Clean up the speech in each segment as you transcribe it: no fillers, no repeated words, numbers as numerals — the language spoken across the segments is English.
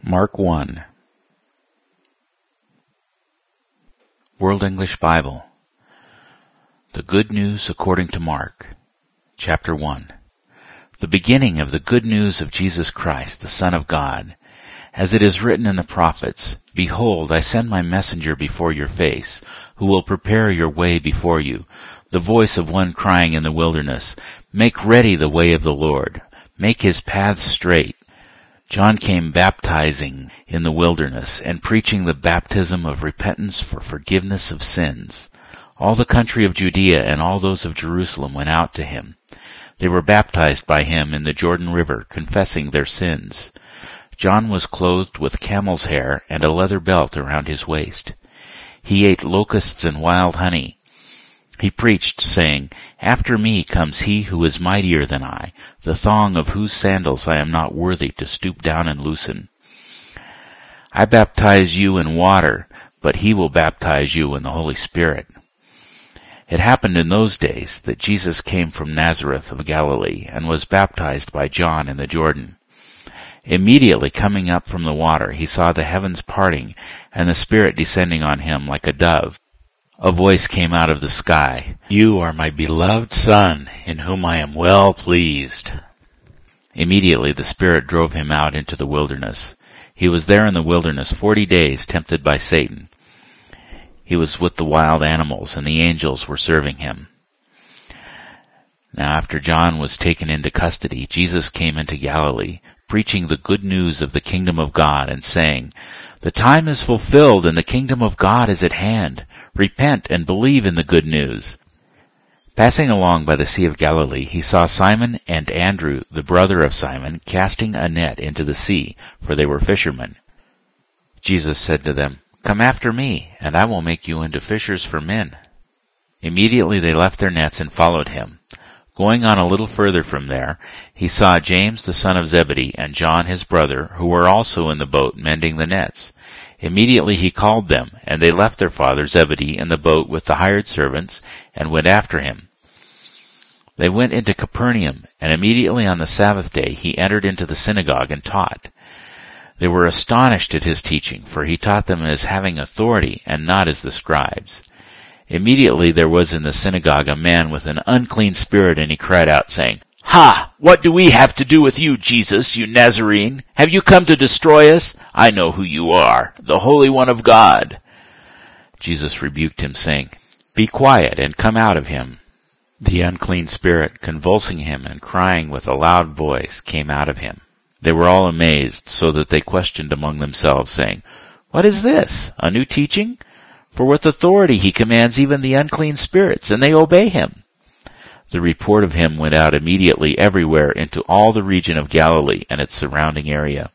Mark 1. World English Bible. The Good News According to Mark. Chapter 1. The beginning of the good news of Jesus Christ, the Son of God. As it is written in the prophets, Behold, I send my messenger before your face, who will prepare your way before you. The voice of one crying in the wilderness, Make ready the way of the Lord. Make his paths straight. John came baptizing in the wilderness and preaching the baptism of repentance for forgiveness of sins. All the country of Judea and all those of Jerusalem went out to him. They were baptized by him in the Jordan River, confessing their sins. John was clothed with camel's hair and a leather belt around his waist. He ate locusts and wild honey. He preached, saying, After me comes he who is mightier than I, the thong of whose sandals I am not worthy to stoop down and loosen. I baptize you in water, but he will baptize you in the Holy Spirit. It happened in those days that Jesus came from Nazareth of Galilee and was baptized by John in the Jordan. Immediately coming up from the water, he saw the heavens parting and the Spirit descending on him like a dove. A voice came out of the sky, You are my beloved Son, in whom I am well pleased. Immediately the Spirit drove him out into the wilderness. He was there in the wilderness 40 days, tempted by Satan. He was with the wild animals, and the angels were serving him. Now after John was taken into custody, Jesus came into Galilee, preaching the good news of the kingdom of God, and saying, The time is fulfilled, and the kingdom of God is at hand. Repent and believe in the good news. Passing along by the Sea of Galilee, he saw Simon and Andrew, the brother of Simon, casting a net into the sea, for they were fishermen. Jesus said to them, Come after me, and I will make you into fishers for men. Immediately they left their nets and followed him. Going on a little further from there, he saw James the son of Zebedee and John his brother, who were also in the boat mending the nets. Immediately he called them, and they left their father Zebedee in the boat with the hired servants, and went after him. They went into Capernaum, and immediately on the Sabbath day he entered into the synagogue and taught. They were astonished at his teaching, for he taught them as having authority, and not as the scribes. Immediately there was in the synagogue a man with an unclean spirit, and he cried out, saying, Ha! What do we have to do with you, Jesus, you Nazarene? Have you come to destroy us? I know who you are, the Holy One of God. Jesus rebuked him, saying, Be quiet, and come out of him. The unclean spirit, convulsing him and crying with a loud voice, came out of him. They were all amazed, so that they questioned among themselves, saying, What is this? A new teaching? For with authority he commands even the unclean spirits, and they obey him. The report of him went out immediately everywhere into all the region of Galilee and its surrounding area.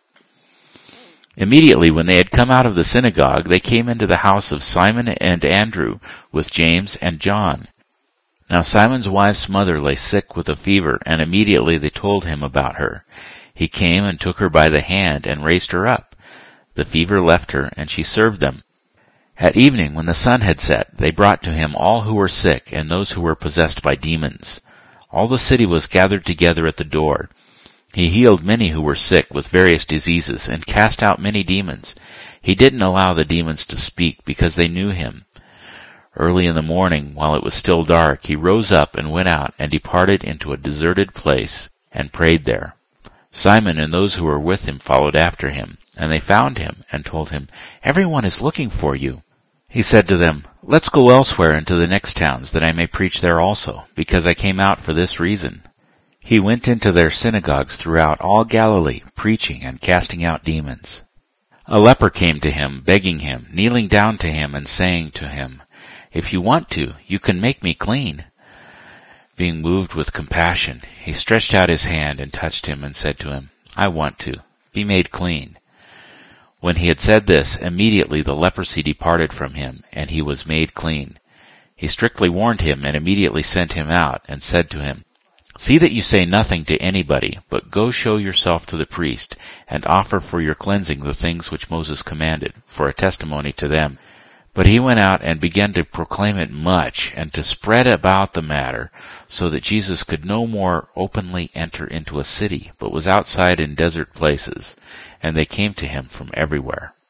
Immediately when they had come out of the synagogue, they came into the house of Simon and Andrew with James and John. Now Simon's wife's mother lay sick with a fever, and immediately they told him about her. He came and took her by the hand and raised her up. The fever left her, and she served them. At evening, when the sun had set, they brought to him all who were sick and those who were possessed by demons. All the city was gathered together at the door. He healed many who were sick with various diseases and cast out many demons. He didn't allow the demons to speak because they knew him. Early in the morning, while it was still dark, he rose up and went out and departed into a deserted place and prayed there. Simon and those who were with him followed after him, and they found him and told him, Everyone is looking for you. He said to them, Let's go elsewhere into the next towns, that I may preach there also, because I came out for this reason. He went into their synagogues throughout all Galilee, preaching and casting out demons. A leper came to him, begging him, kneeling down to him, and saying to him, If you want to, you can make me clean. Being moved with compassion, he stretched out his hand and touched him and said to him, I want to. Be made clean. When he had said this, immediately the leprosy departed from him, and he was made clean. He strictly warned him and immediately sent him out, and said to him, See that you say nothing to anybody, but go show yourself to the priest, and offer for your cleansing the things which Moses commanded, for a testimony to them. But he went out and began to proclaim it much, and to spread about the matter, so that Jesus could no more openly enter into a city, but was outside in desert places. and they came to him from everywhere.